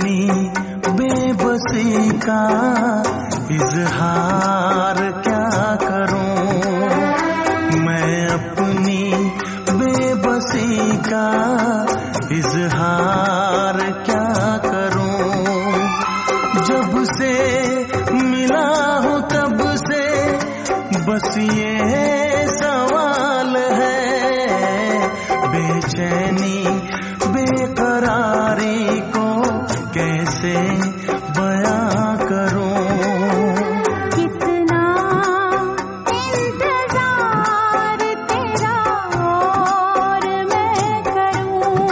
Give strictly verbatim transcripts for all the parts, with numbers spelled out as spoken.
अपनी बेबसी का इजहार क्या करूं, मैं अपनी बेबसी का इजहार क्या करूं। जब से मिला हूँ तब से बस ये सवाल है, बेचैनी बेकरारी को कैसे बयां करूं। कितना इंतजार तेरा और मैं करूं।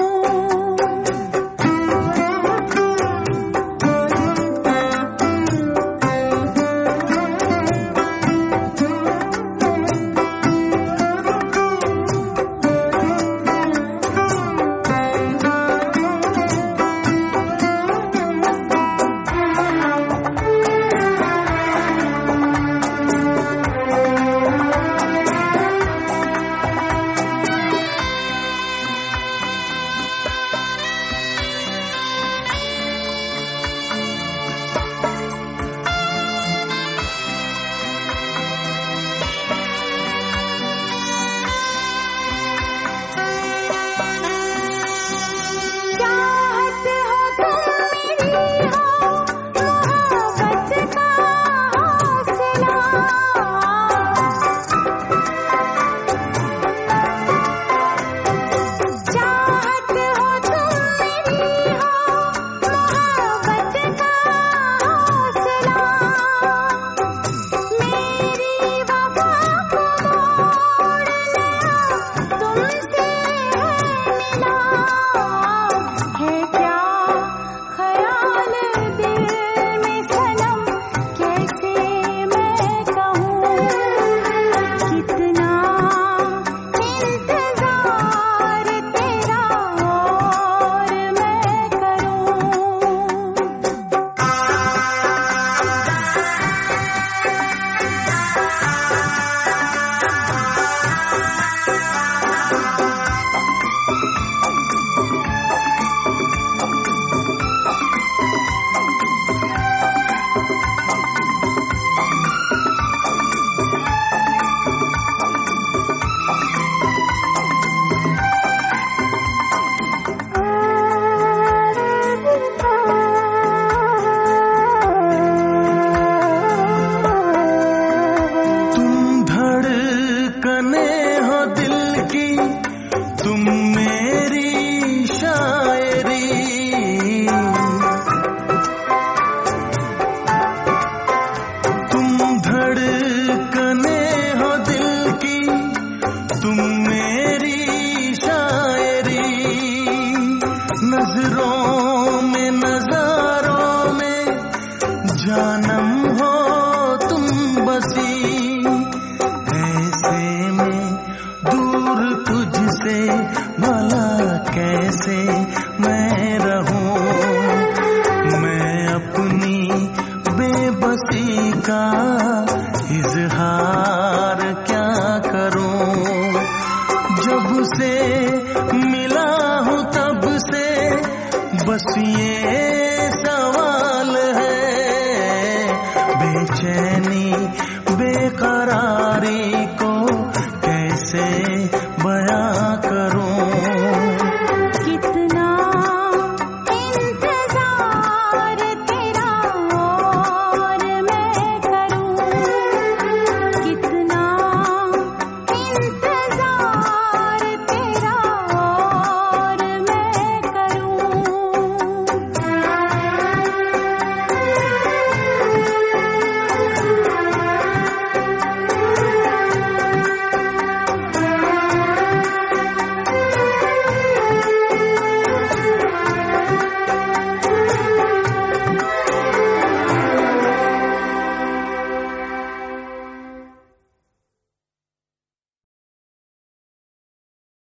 नजरों में नजारों में जानम हो तुम बसी, ऐसे में दूर तुझसे भला कैसे मैं रहूं। मैं अपनी बेबसी का इजहार क्या करूं। जब से मिला हूँ तब से बस ये